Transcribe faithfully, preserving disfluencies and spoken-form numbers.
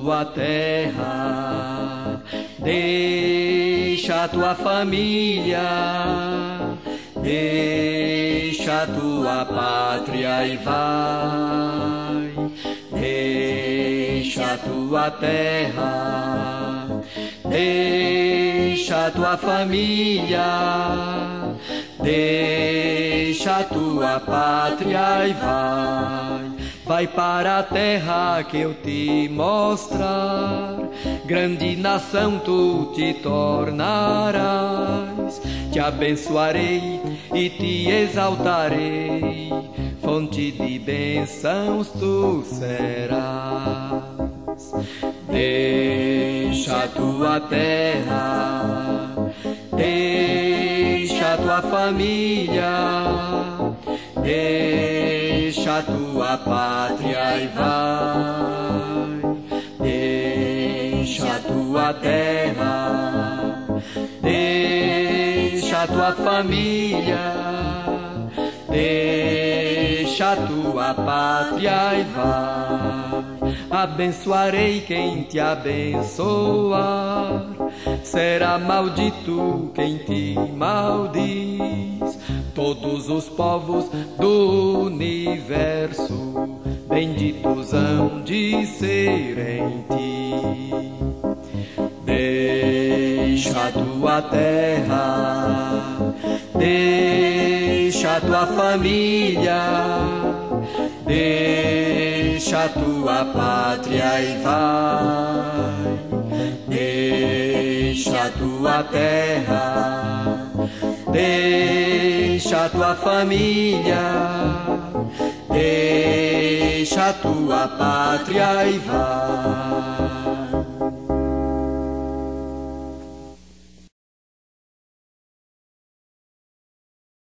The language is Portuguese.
tua terra, deixa tua família, deixa tua pátria e vai. Deixa tua terra, deixa tua família, deixa tua pátria e vai. Vai para a terra que eu te mostrar, grande nação tu te tornarás. Te abençoarei e te exaltarei, fonte de bênçãos tu serás. Deixa tua terra, deixa tua família, deixa tua pátria e vai. Deixa tua terra, deixa tua família, deixa tua pátria e vai. Abençoarei quem te abençoar, será maldito quem te maldiz. Todos os povos do universo benditos hão de ser em ti. Deixa tua terra, deixa tua família, deixa tua pátria e vai. Deixa tua terra, deixa tua família, deixa tua pátria e vai.